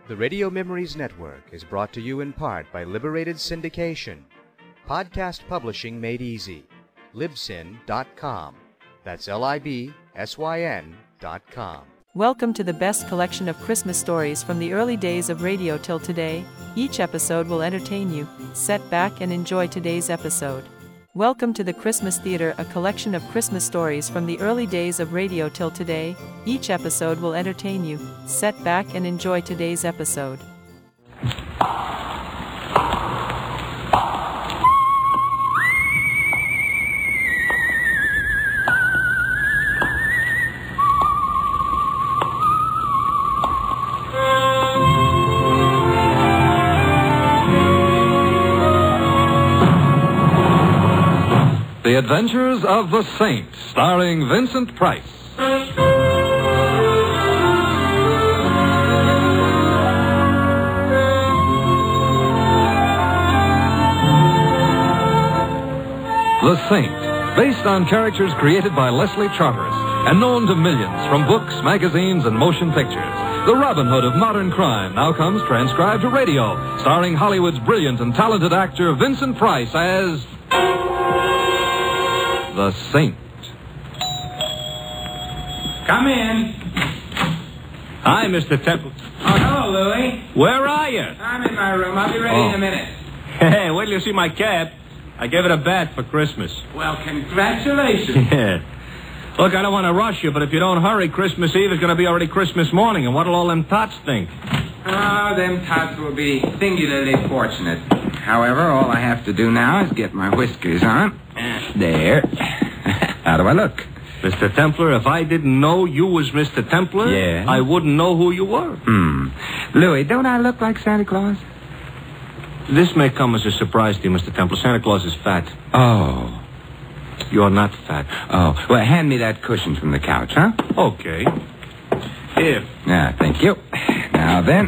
The Radio Memories Network is brought to you in part by Liberated Syndication. Podcast publishing made easy. Libsyn.com. That's Libsyn.com. Welcome to the best collection of Christmas stories from the early days of radio till today. Each episode will entertain you. Sit back and enjoy today's episode. Welcome to the Christmas Theater, a collection of Christmas stories from the early days of radio till today. Each episode will entertain you. Sit back and enjoy today's episode. The Adventures of the Saint, starring Vincent Price. The Saint, based on characters created by Leslie Charteris and known to millions from books, magazines, and motion pictures. The Robin Hood of modern crime now comes transcribed to radio, starring Hollywood's brilliant and talented actor Vincent Price as The Saint. Come in. Hi, Mr. Temple. Oh, hello, Louie. Where are you? I'm in my room. I'll be ready in a minute. Hey, wait till you see my cap. I gave it a bat for Christmas. Well, congratulations. Yeah. Look, I don't want to rush you, but if you don't hurry, Christmas Eve is going to be already Christmas morning, and what'll all them tots think? Oh, them tots will be singularly fortunate. However, all I have to do now is get my whiskers on. There. How do I look? Mr. Templar, if I didn't know you was Mr. Templar, Yeah? I wouldn't know who you were. Louie, don't I look like Santa Claus? This may come as a surprise to you, Mr. Templar. Santa Claus is fat. Oh. You're not fat. Oh. Well, hand me that cushion from the couch, huh? Okay. Here. Yeah, thank you. Now then.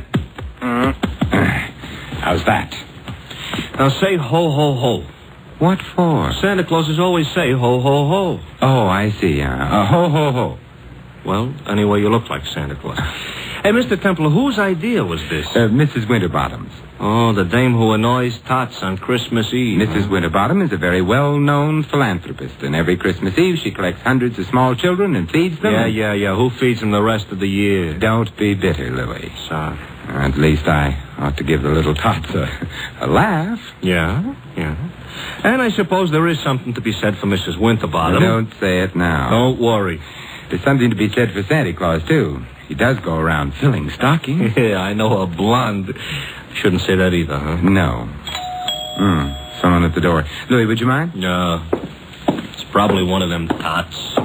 How's that? Now say ho, ho, ho. What for? Santa Clauses always say ho, ho, ho. Oh, I see. Ho, ho, ho. Well, anyway, you look like Santa Claus. Hey, Mr. Templar, whose idea was this? Mrs. Winterbottom's. Oh, the dame who annoys tots on Christmas Eve. Mrs. Winterbottom is a very well-known philanthropist, and every Christmas Eve she collects hundreds of small children and feeds them. Yeah. Who feeds them the rest of the year? Don't be bitter, Louie. Sorry. At least I ought to give the little tots a laugh. Yeah. And I suppose there is something to be said for Mrs. Winterbottom. Don't say it now. Don't worry. There's something to be said for Santa Claus, too. He does go around filling stockings. Yeah, I know a blonde. Shouldn't say that either, huh? No. Someone at the door. Louie, would you mind? No. It's probably one of them tots.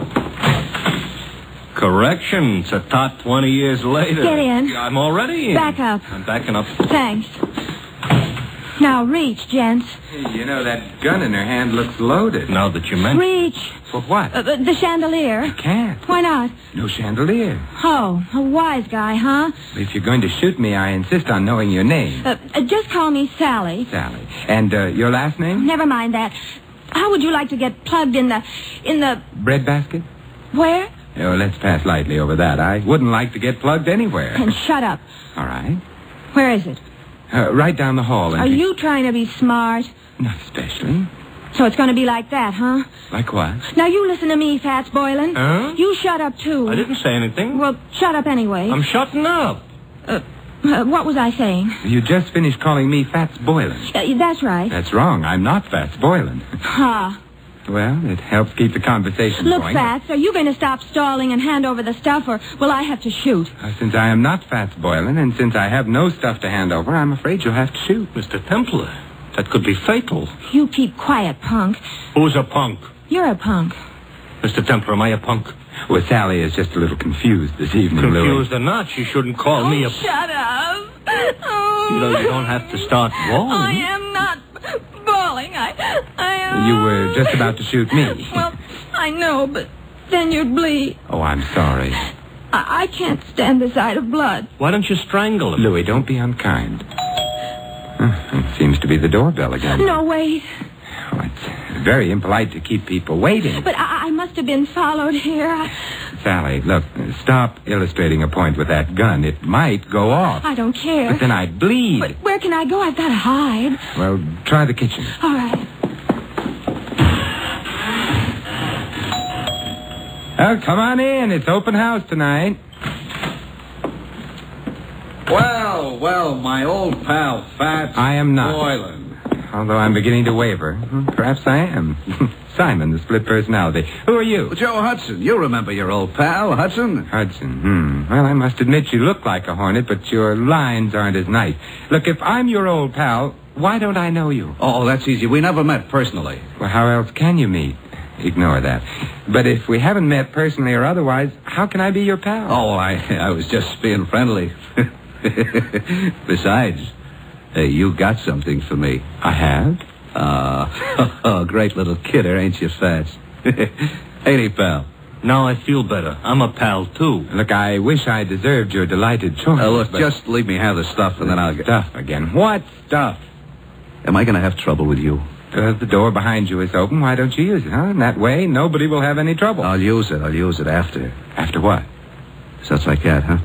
Correction. It's a tot 20 years later. Get in. I'm already in. Back up. I'm backing up. Thanks. Now reach, gents. Hey, you know, that gun in her hand looks loaded. Now that you mention Reach. For what? The chandelier. Can't. Why not? No chandelier. Oh, a wise guy, huh? If you're going to shoot me, I insist on knowing your name. Just call me Sally. Sally. And your last name? Never mind that. How would you like to get plugged in the... Breadbasket? Where? Oh, let's pass lightly over that. I wouldn't like to get plugged anywhere. And shut up. All right. Where is it? Right down the hall. Are you trying to be smart? Not especially. So it's going to be like that, huh? Like what? Now you listen to me, Fats Boylan. Huh? You shut up, too. I didn't say anything. Well, shut up anyway. I'm shutting up. What was I saying? You just finished calling me Fats Boylan. That's right. That's wrong. I'm not Fats Boylan. Ha. Well, it helps keep the conversation Look, going. Fats, are you going to stop stalling and hand over the stuff, or will I have to shoot? Since I am not Fats Boylan, and since I have no stuff to hand over, I'm afraid you'll have to shoot. Mr. Templar, that could be fatal. You keep quiet, punk. Who's a punk? You're a punk. Mr. Templar, am I a punk? Well, Sally is just a little confused this evening, Louie. Confused or not, she shouldn't call me a... Shut up. Oh. You know, you don't have to start bawling. I am not bawling. I am... You were just about to shoot me. Well, I know, but then you'd bleed. Oh, I'm sorry. I can't stand the sight of blood. Why don't you strangle him? Louie, don't be unkind. It seems to be the doorbell again. No, wait. Oh, it's very impolite to keep people waiting. But I must have been followed here. Sally, look, stop illustrating a point with that gun. It might go off. I don't care. But then I'd bleed. But where can I go? I've got to hide. Well, try the kitchen. All right. Oh, come on in. It's open house tonight. Well, my old pal, Fats. I am not. Boylan. Although I'm beginning to waver. Perhaps I am. Simon, the split personality. Who are you? Joe Hudson. You remember your old pal, Hudson? Hudson. Well, I must admit you look like a hornet, but your lines aren't as nice. Look, if I'm your old pal, why don't I know you? Oh, that's easy. We never met personally. Well, how else can you meet? Ignore that. But if we haven't met personally or otherwise, how can I be your pal? Oh, I was just being friendly. Besides, you got something for me. I have? Great little kidder, ain't you, Fats? Ain't he, pal? Now I feel better. I'm a pal, too. Look, I wish I deserved your delighted choice. Look, just leave me have the stuff, and then I'll get... Stuff again. What stuff? Am I going to have trouble with you? The door behind you is open. Why don't you use it, huh? In that way, nobody will have any trouble. I'll use it after. After what? Such like that, huh?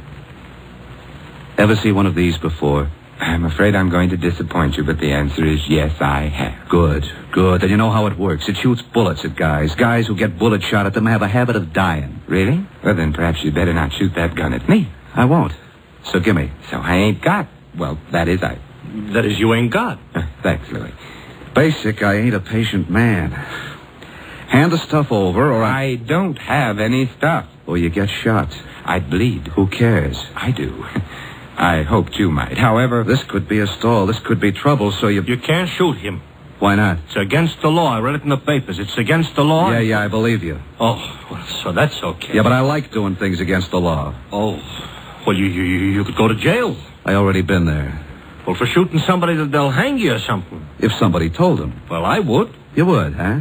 Ever see one of these before? I'm afraid I'm going to disappoint you, but the answer is yes, I have. Good. And you know how it works. It shoots bullets at guys. Guys who get bullet shot at them have a habit of dying. Really? Well, then perhaps you'd better not shoot that gun at me. I won't. So gimme. So I ain't got. Well, that is I. That is, you ain't got. Thanks, Louis. Basic, I ain't a patient man. Hand the stuff over, or I don't have any stuff. Or you get shot. I'd bleed. Who cares? I do. I hoped you might. However... This could be a stall. This could be trouble, so you... You can't shoot him. Why not? It's against the law. I read it in the papers. It's against the law. Yeah, I believe you. Oh, well, so that's okay. Yeah, but I like doing things against the law. Oh, well, you could go to jail. I already been there. Well, for shooting somebody, they'll hang you or something. If somebody told them. Well, I would. You would, huh?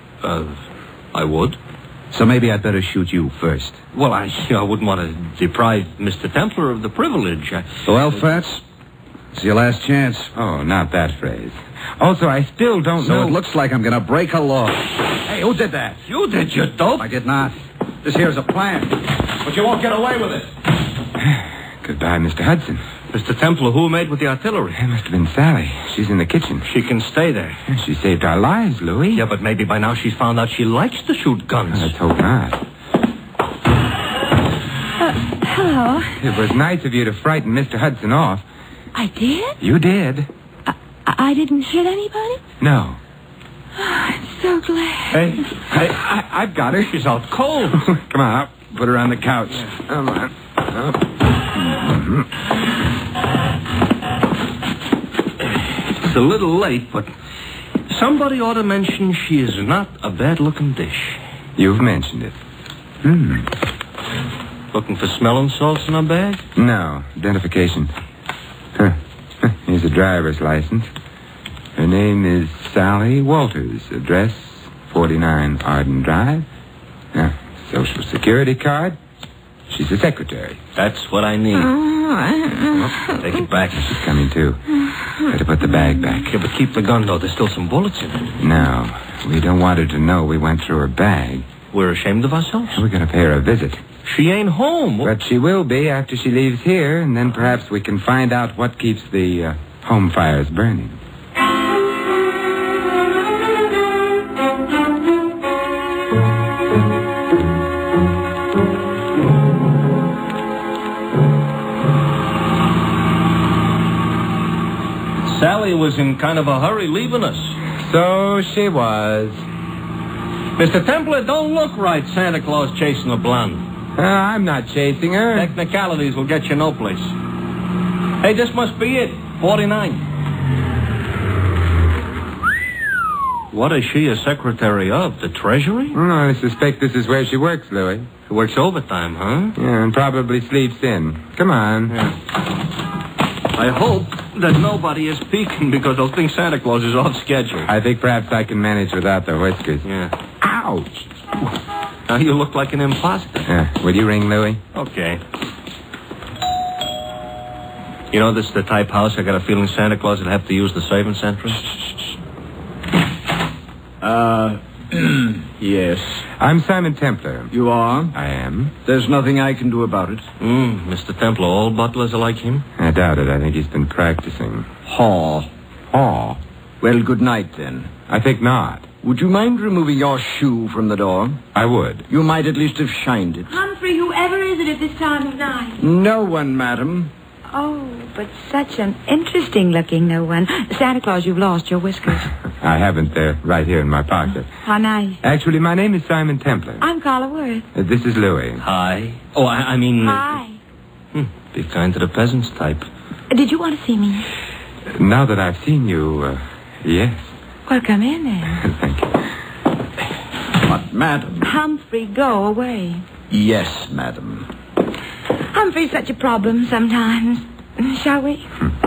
I would. So maybe I'd better shoot you first. Well, I wouldn't want to deprive Mr. Templar of the privilege. Well, Fats, it's your last chance. Oh, not that phrase. Also, I still don't know... So it looks like I'm going to break a law. Hey, who did that? You did, you dope. I did not. This here's a plan. But you won't get away with it. Goodbye, Mr. Hudson. Mr. Templar, who made with the artillery? It must have been Sally. She's in the kitchen. She can stay there. She saved our lives, Louis. Yeah, but maybe by now she's found out she likes to shoot guns. Let's hope not. Hello. It was nice of you to frighten Mr. Hudson off. I did? You did. I didn't hit anybody? No. Oh, I'm so glad. Hey, I've got her. She's out cold. Come on, I'll put her on the couch. Come on. It's a little late, but somebody ought to mention she is not a bad-looking dish. You've mentioned it. Looking for smelling salts in her bag? No, identification. Here's a driver's license. Her name is Sally Walters. Address 49 Arden Drive. Social Security card. She's a secretary. That's what I need. Take it back. She's coming, too. Better put the bag back. Yeah, but keep the gun, though. There's still some bullets in it. No. We don't want her to know we went through her bag. We're ashamed of ourselves? We're going to pay her a visit. She ain't home. But she will be after she leaves here, and then perhaps we can find out what keeps the home fires burning. Sally was in kind of a hurry leaving us. So she was. Mr. Templar, don't look right, Santa Claus chasing a blonde. I'm not chasing her. Technicalities will get you no place. Hey, this must be it. 49. What is she a secretary of? The Treasury? No, I suspect this is where she works, Louis. She works overtime, huh? Yeah, and probably sleeps in. Come on. Yeah. I hope that nobody is peeking because they'll think Santa Claus is off schedule. I think perhaps I can manage without the whiskers. Yeah. Ouch! Now you look like an imposter. Yeah. Will you ring, Louis? Okay. You know, this is the type house I got a feeling Santa Claus would have to use the servants' entrance. Yes. I'm Simon Templar. You are? I am. There's nothing I can do about it. Mr. Templar, all butlers are like him? I doubt it. I think he's been practicing. Haw. Haw? Well, good night, then. I think not. Would you mind removing your shoe from the door? I would. You might at least have shined it. Humphrey, whoever is it at this time of night? No one, madam. Oh, but such an interesting-looking no one. Santa Claus, you've lost your whiskers. I haven't. They're right here in my pocket. How nice. Actually, my name is Simon Templar. I'm Carla Worth. This is Louis. Hi. Oh, I mean... Hi. Be kind to the peasants type. Did you want to see me? Now that I've seen you, yes. Well, come in then. Thank you. But, madam... Humphrey, go away. Yes, madam. Humphrey's such a problem sometimes. Shall we?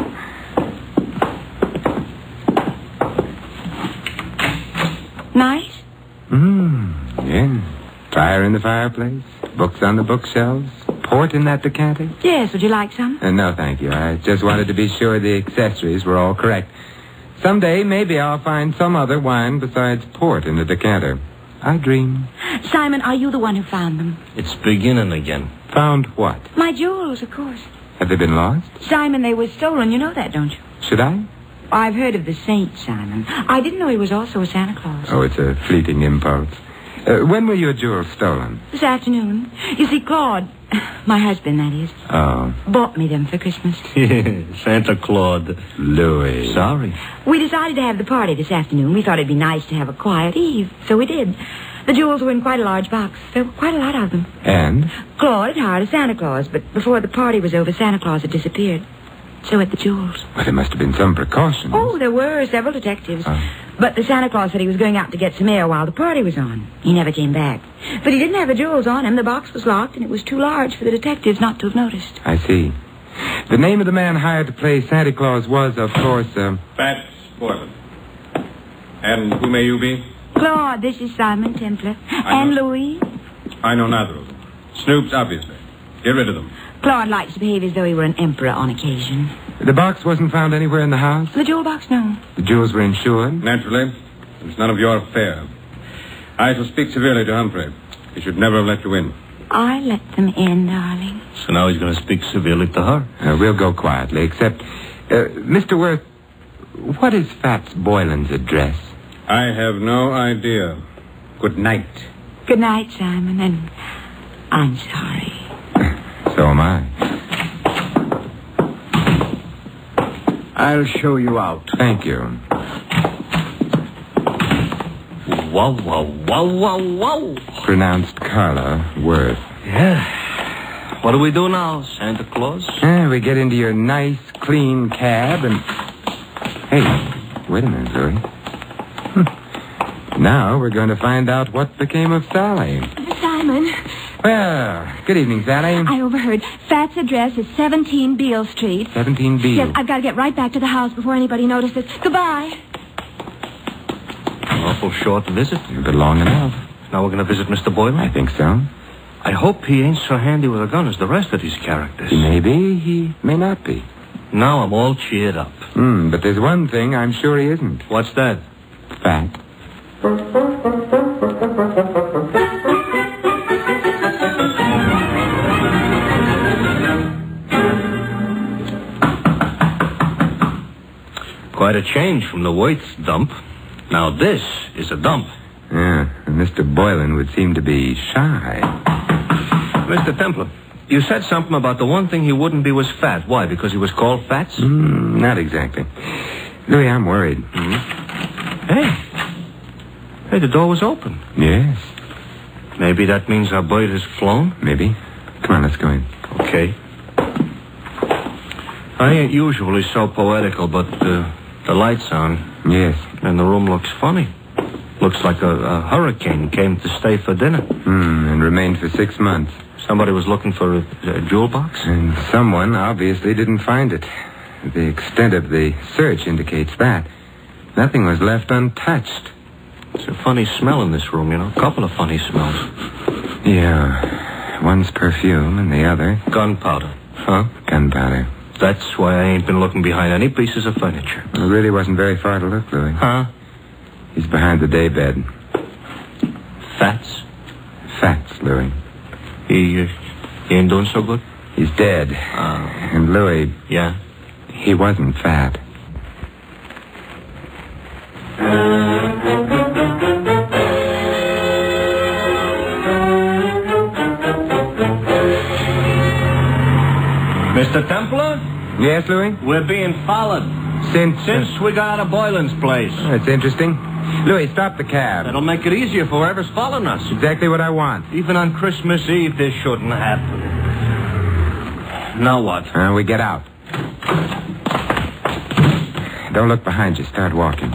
Nice? Yeah. Fire in the fireplace, books on the bookshelves, port in that decanter. Yes, would you like some? No, thank you. I just wanted to be sure the accessories were all correct. Someday, maybe I'll find some other wine besides port in the decanter. I dream. Simon, are you the one who found them? It's beginning again. Found what? My jewels, of course. Have they been lost? Simon, they were stolen. You know that, don't you? Should I? I've heard of the saint, Simon. I didn't know he was also a Santa Claus. Oh, it's a fleeting impulse. When were your jewels stolen? This afternoon. You see, Claude, my husband, that is, bought me them for Christmas. Santa Claus. Louis. Sorry. We decided to have the party this afternoon. We thought it'd be nice to have a quiet eve, so we did. The jewels were in quite a large box. There were quite a lot of them. And? Claude had hired a Santa Claus, but before the party was over, Santa Claus had disappeared. So had the jewels. Well, there must have been some precautions. Oh, there were several detectives. But the Santa Claus said he was going out to get some air while the party was on. He never came back. But he didn't have the jewels on him. The box was locked, and it was too large for the detectives not to have noticed. I see. The name of the man hired to play Santa Claus was, of course, Fats Boylan. And who may you be? Claude, this is Simon Templar. And Louis. I know neither of them. Snoops, obviously. Get rid of them. Claude likes to behave as though he were an emperor on occasion. The box wasn't found anywhere in the house? The jewel box, no. The jewels were insured? Naturally. It's none of your affair. I shall speak severely to Humphrey. He should never have let you in. I let them in, darling. So now he's going to speak severely to her. We'll go quietly, except... Mr. Worth, what is Fats Boylan's address? I have no idea. Good night. Good night, Simon, and I'm sorry. So am I. I'll show you out. Thank you. Wow, wow, wow, wow, wow. Pronounced Carla Worth. Yeah. What do we do now, Santa Claus? We get into your nice, clean cab and... Hey, wait a minute, Louis. Now we're going to find out what became of Sally. Simon. Well, good evening, Sally. I overheard. Fat's address is 17 Beale Street. 17 Beale. Yes, I've got to get right back to the house before anybody notices. Goodbye. An awful short visit. But long enough. Now we're going to visit Mr. Boylan? I think so. I hope he ain't so handy with a gun as the rest of these characters. He may be, he may not be. Now I'm all cheered up. But there's one thing I'm sure he isn't. What's that? Fat. Quite a change from the Waits dump. Now this is a dump. Yeah, and Mr. Boylan would seem to be shy. Mr. Templar, you said something about the one thing he wouldn't be was fat. Why, because he was called Fats? Not exactly. Louis, I'm worried. Hey, the door was open. Yes. Maybe that means our bird has flown? Maybe. Come on, let's go in. Okay. I ain't usually so poetical, but the light's on. Yes. And the room looks funny. Looks like a hurricane came to stay for dinner. And remained for 6 months. Somebody was looking for a jewel box? And someone obviously didn't find it. The extent of the search indicates that. Nothing was left untouched. It's a funny smell in this room, you know. A couple of funny smells. Yeah. One's perfume and the other... Gunpowder. Huh? Gunpowder. That's why I ain't been looking behind any pieces of furniture. It really wasn't very far to look, Louis. Huh? He's behind the daybed. Fats? Fats, Louis. He ain't doing so good? He's dead. And Louis... Yeah? He wasn't fat. Mr. Templar? Yes, Louis? We're being followed. Since we got out of Boylan's place. That's interesting. Louis, stop the cab. That'll make it easier for whoever's following us. Exactly what I want. Even on Christmas Eve, this shouldn't happen. Now what? We get out. Don't look behind you. Start walking.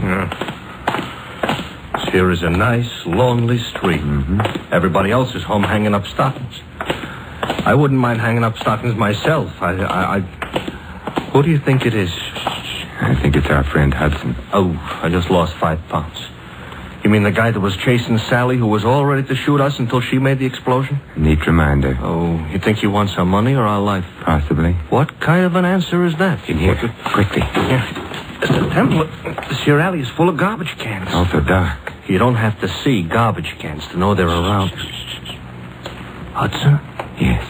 Here is a nice, lonely street. Mm-hmm. Everybody else is home hanging up stockings. I wouldn't mind hanging up stockings myself. Who do you think it is? I think it's our friend Hudson. Oh, I just lost 5 pounds. You mean the guy that was chasing Sally, who was all ready to shoot us until she made the explosion? Neat reminder. Oh, you think he wants our money or our life? Possibly. What kind of an answer is that? In here, quickly. Yeah. Mr. Temple, this here alley is full of garbage cans. It's also dark. You don't have to see garbage cans to know they're around. Hudson? Yes.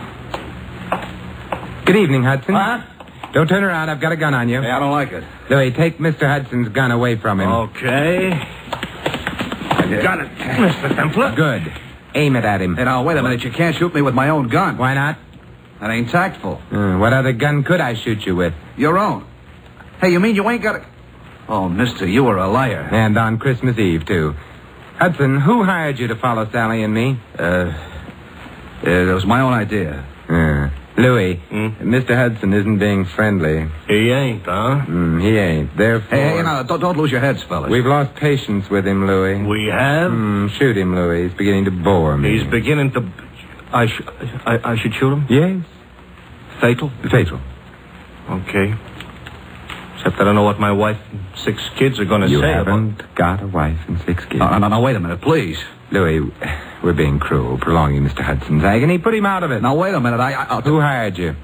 Good evening, Hudson. Huh? Don't turn around. I've got a gun on you. Hey, I don't like it. Louis, take Mr. Hudson's gun away from him. Okay. I got it, Mr. Templar. Good. Aim it at him. Hey, now, wait a minute. You can't shoot me with my own gun. Why not? That ain't tactful. What other gun could I shoot you with? Your own. Hey, you mean you ain't got a... Oh, mister, you were a liar. And on Christmas Eve, too. Hudson, who hired you to follow Sally and me? It was my own idea. Louis, Mr. Hudson isn't being friendly. He ain't, huh? He ain't. Therefore... Hey, now, don't lose your heads, fellas. We've lost patience with him, Louis. We have? Shoot him, Louis. He's beginning to bore me. He's beginning to... I should shoot him? Yes. Fatal? Fatal. Okay. Except I don't know what my wife and 6 kids are going to say. You haven't got a wife and 6 kids. No, wait a minute, please. Louis, we're being cruel, prolonging Mr. Hudson's agony. Put him out of it. Now, wait a minute. Who hired you?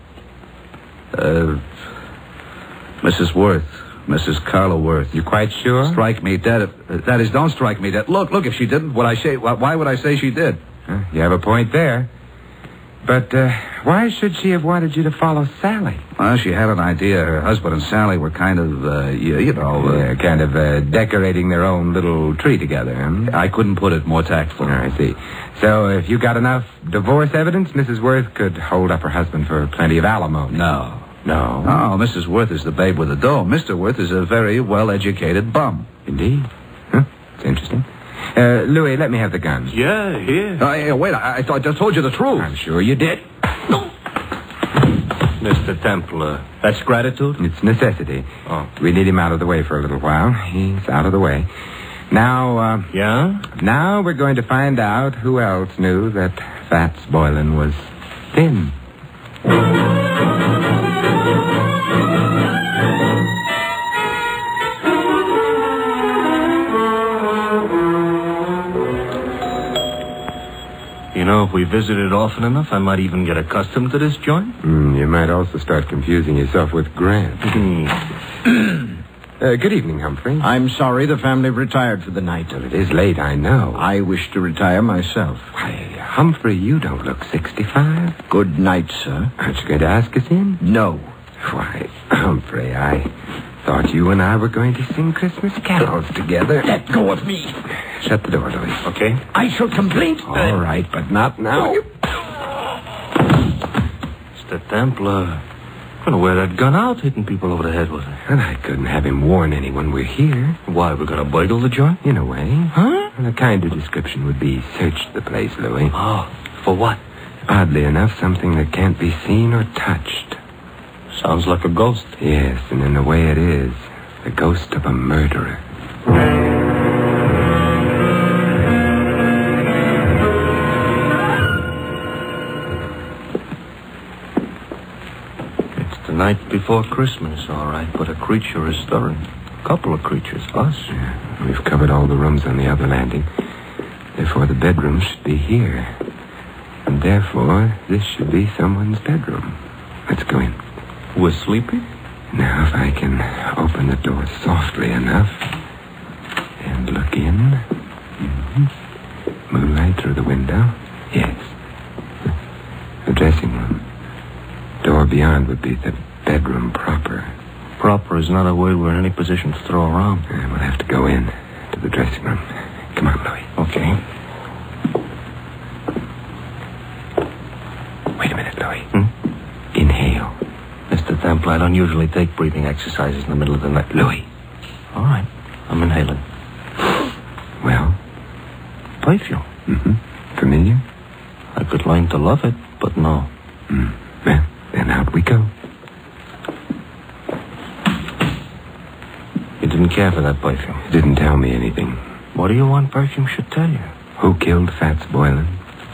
Mrs. Worth. Mrs. Carla Worth. You quite sure? Strike me dead. That is, don't strike me dead. Look, if she didn't, why would I say she did? You have a point there. But why should she have wanted you to follow Sally? Well, she had an idea. Her husband and Sally were kind of, decorating their own little tree together. I couldn't put it more tactful. I see. So if you got enough divorce evidence, Mrs. Worth could hold up her husband for plenty of alimony. No. No? No, Mrs. Worth is the babe with the dough. Mr. Worth is a very well-educated bum. Indeed. Huh? It's interesting. Louis, let me have the gun. Yeah, here. Wait, I just told you the truth. I'm sure you did. Mr. Templar, that's gratitude? It's necessity. Oh. We need him out of the way for a little while. He's out of the way. Now, Yeah? Now we're going to find out who else knew that Fats Boylan was thin. You know, if we visited often enough, I might even get accustomed to this joint. You might also start confusing yourself with Grant. Good evening, Humphrey. I'm sorry the family retired for the night. Well, it is late, I know. I wish to retire myself. Why, Humphrey, you don't look 65. Good night, sir. Aren't you going to ask us in? No. Why, Humphrey, I thought you and I were going to sing Christmas carols together. Let go of me. Shut the door, Louis. Okay. I shall complain. All right, but not now. Mr. Templar, I'm going to wear that gun out, hitting people over the head with it. And I couldn't have him warn anyone we're here. Why, we're going to burgle the joint? In a way. Huh? And a kinder description would be search the place, Louis. Oh, for what? Oddly enough, something that can't be seen or touched. Sounds like a ghost. Yes, and in a way it is. The ghost of a murderer. It's the night before Christmas, all right, but a creature is stirring. A couple of creatures, us. Yeah, we've covered all the rooms on the other landing. Therefore, the bedroom should be here. And therefore, this should be someone's bedroom. Let's go in. We're sleeping? Now, if I can open the door softly enough and look in. Moonlight through the window. Yes. The dressing room. Door beyond would be the bedroom proper. Proper is not a word we're in any position to throw around. We'll have to go in to the dressing room. Come on, Louis. Okay. Wait a minute, Louis. Inhale. Mr. Temple, I don't usually take breathing exercises in the middle of the night. Louis. All right. I'm inhaling. Well? Perfume. Familiar? I could learn to love it, but no. Well, then out we go. You didn't care for that perfume. It didn't tell me anything. What do you want perfume should tell you? Who killed Fats Boylan?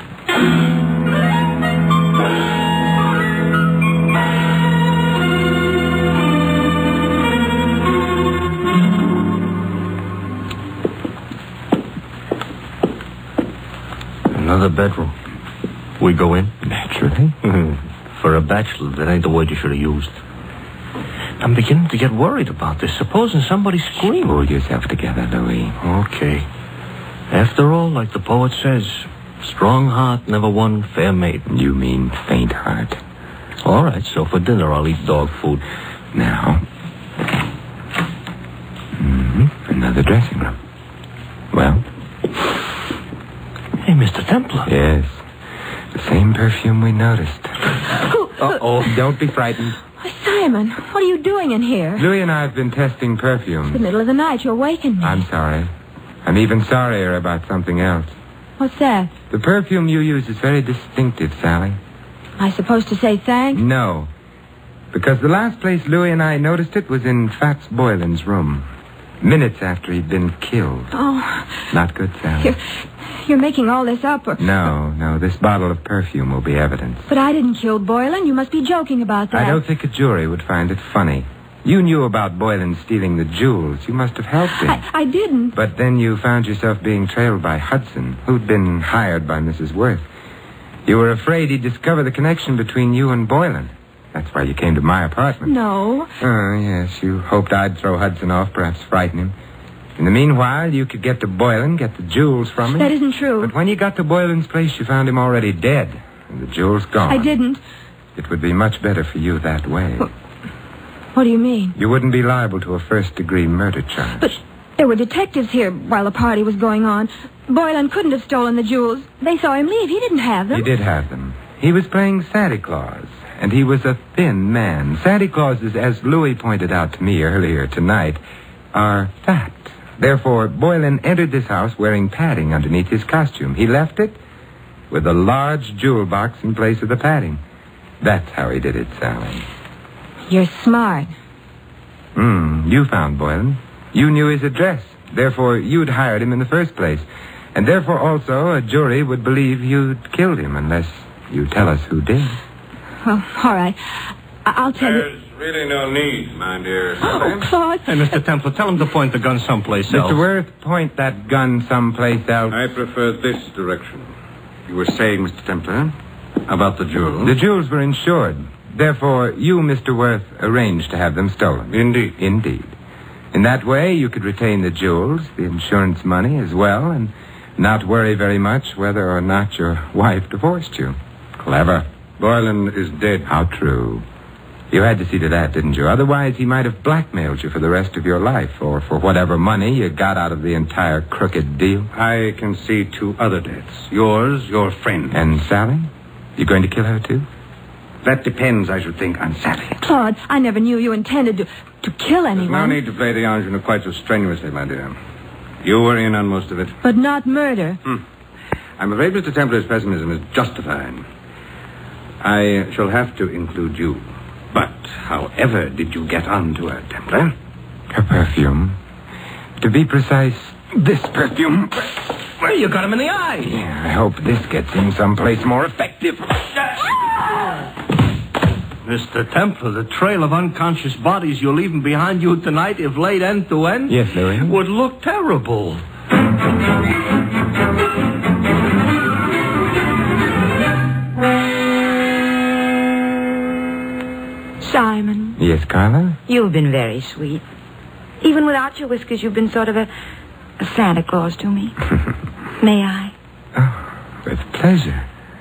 Another bedroom. We go in? Naturally. For a bachelor, that ain't the word you should have used. I'm beginning to get worried about this. Supposing somebody screamed. Pull yourself together, Louis. Okay. After all, like the poet says, strong heart never won fair maiden. You mean faint heart. All right, so for dinner I'll eat dog food. Now. Another dressing room. Well? Hey, Mr. Templar. Yes. The same perfume we noticed. Uh-oh. Don't be frightened. Simon, what are you doing in here? Louis and I have been testing perfumes. It's the middle of the night. You're waking me. I'm sorry. I'm even sorrier about something else. What's that? The perfume you use is very distinctive, Sally. Am I supposed to say thanks? No. Because the last place Louis and I noticed it was in Fats Boylan's room. Minutes after he'd been killed. Oh. Not good, Sally. You're making all this up, or... No. This bottle of perfume will be evidence. But I didn't kill Boylan. You must be joking about that. I don't think a jury would find it funny. You knew about Boylan stealing the jewels. You must have helped him. I didn't. But then you found yourself being trailed by Hudson, who'd been hired by Mrs. Worth. You were afraid he'd discover the connection between you and Boylan. That's why you came to my apartment. No. Oh, yes. You hoped I'd throw Hudson off, perhaps frighten him. In the meanwhile, you could get to Boylan, get the jewels from him. That isn't true. But when you got to Boylan's place, you found him already dead, and the jewels gone. I didn't. It would be much better for you that way. What do you mean? You wouldn't be liable to a first-degree murder charge. But there were detectives here while the party was going on. Boylan couldn't have stolen the jewels. They saw him leave. He didn't have them. He did have them. He was playing Santa Claus, and he was a thin man. Santa Clauses, as Louis pointed out to me earlier tonight, are fat. Therefore, Boylan entered this house wearing padding underneath his costume. He left it with a large jewel box in place of the padding. That's how he did it, Sally. You're smart. You found Boylan. You knew his address. Therefore, you'd hired him in the first place. And therefore, also, a jury would believe you'd killed him unless you tell us who did. Well, all right. I'll tell you... There's really no need, my dear. Oh, Claude. Hey, Mr. Templar, tell him to point the gun someplace else. Mr. Worth, point that gun someplace else. I prefer this direction. You were saying, Mr. Templar, about the jewels? The jewels were insured. Therefore, you, Mr. Worth, arranged to have them stolen. Indeed. Indeed. In that way, you could retain the jewels, the insurance money as well, and not worry very much whether or not your wife divorced you. Clever. Boylan is dead. How true. You had to see to that, didn't you? Otherwise, he might have blackmailed you for the rest of your life, or for whatever money you got out of the entire crooked deal. I can see two other deaths. Yours, your friend. And Sally? You going to kill her, too? That depends, I should think, on Sally. Claude, I never knew you intended to kill anyone. There's no need to play the ingenue quite so strenuously, my dear. You were in on most of it. But not murder. I'm afraid Mr. Templar's pessimism is justified. I shall have to include you. But however did you get onto her, Templar? Her perfume. To be precise, this perfume. Well, you got him in the eye. Yeah, I hope this gets him someplace more effective. Mr. Templar, the trail of unconscious bodies you're leaving behind you tonight, if laid end to end, yes, Louis, would look terrible. Simon. Yes, Carla? You've been very sweet. Even without your whiskers, you've been sort of a Santa Claus to me. May I? Oh, With pleasure.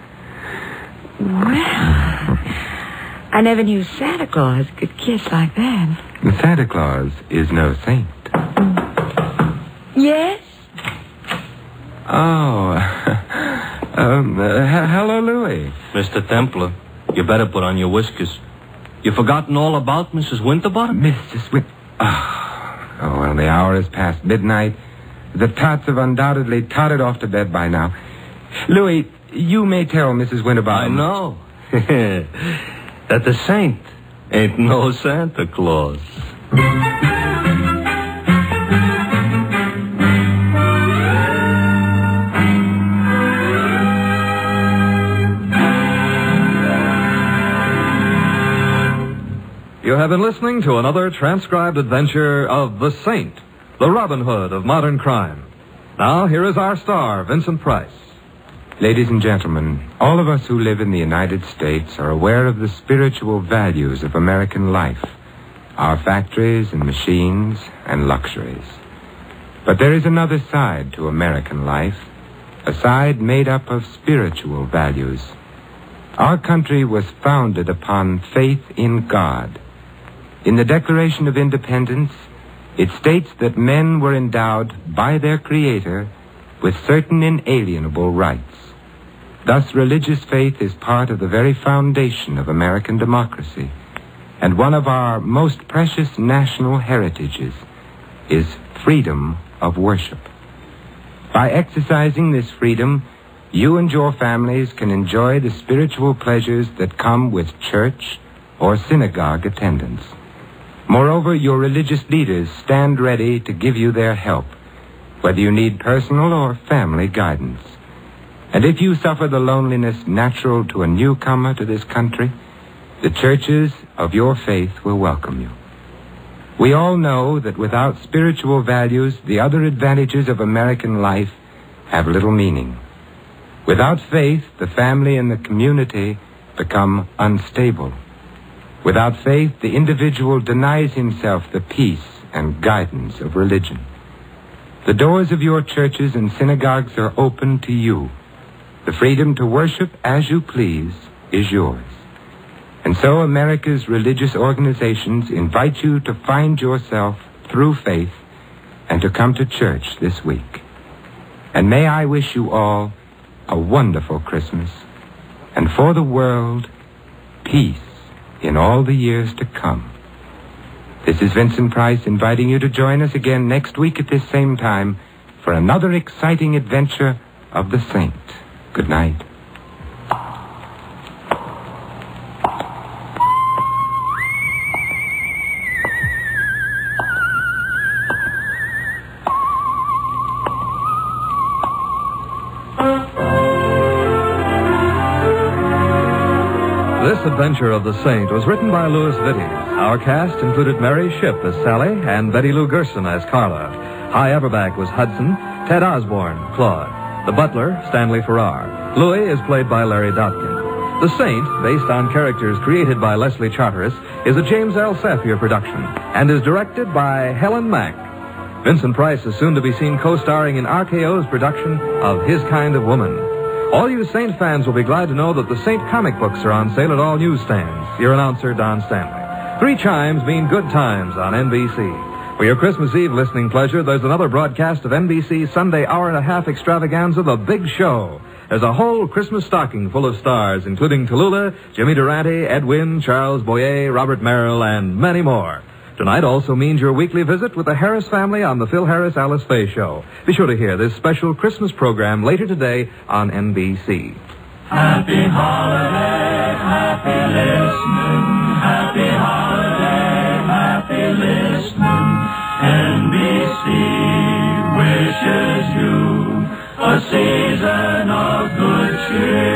Well, I never knew Santa Claus could kiss like that. Santa Claus is no saint. Yes? Oh. Hello, Louis. Mr. Templar, you better put on your whiskers. You forgotten all about Mrs. Winterbottom? Mrs. Oh, well, the hour is past midnight. The tots have undoubtedly tottered off to bed by now. Louis, you may tell Mrs. Winterbottom. I know. That the saint ain't no Santa Claus. You have been listening to another transcribed adventure of The Saint, the Robin Hood of modern crime. Now, here is our star, Vincent Price. Ladies and gentlemen, all of us who live in the United States are aware of the spiritual values of American life, our factories and machines and luxuries. But there is another side to American life, a side made up of spiritual values. Our country was founded upon faith in God. In the Declaration of Independence, it states that men were endowed by their Creator with certain inalienable rights. Thus, religious faith is part of the very foundation of American democracy, and one of our most precious national heritages is freedom of worship. By exercising this freedom, you and your families can enjoy the spiritual pleasures that come with church or synagogue attendance. Moreover, your religious leaders stand ready to give you their help, whether you need personal or family guidance. And if you suffer the loneliness natural to a newcomer to this country, the churches of your faith will welcome you. We all know that without spiritual values, the other advantages of American life have little meaning. Without faith, the family and the community become unstable. Without faith, the individual denies himself the peace and guidance of religion. The doors of your churches and synagogues are open to you. The freedom to worship as you please is yours. And so America's religious organizations invite you to find yourself through faith and to come to church this week. And may I wish you all a wonderful Christmas, and for the world, peace in all the years to come. This is Vincent Price inviting you to join us again next week at this same time for another exciting adventure of the Saint. Good night. This adventure of the Saint was written by Louis Vittes. Our cast included Mary Shipp as Sally and Betty Lou Gerson as Carla. Hy Averback was Hudson, Ted Osborne, Claude. The butler, Stanley Farrar. Louis is played by Larry Dotkin. The Saint, based on characters created by Leslie Charteris, is a James L. Safier production and is directed by Helen Mack. Vincent Price is soon to be seen co-starring in RKO's production of His Kind of Woman. All you Saint fans will be glad to know that the Saint comic books are on sale at all newsstands. Your announcer, Don Stanley. 3 chimes mean good times on NBC. For your Christmas Eve listening pleasure, there's another broadcast of NBC's Sunday hour-and-a-half extravaganza, The Big Show. There's a whole Christmas stocking full of stars, including Tallulah, Jimmy Durante, Ed Wynn, Charles Boyer, Robert Merrill, and many more. Tonight also means your weekly visit with the Harris family on the Phil Harris-Alice Faye Show. Be sure to hear this special Christmas program later today on NBC. Happy holiday, happy listening. Happy holiday, happy listening. NBC wishes you a season of good cheer.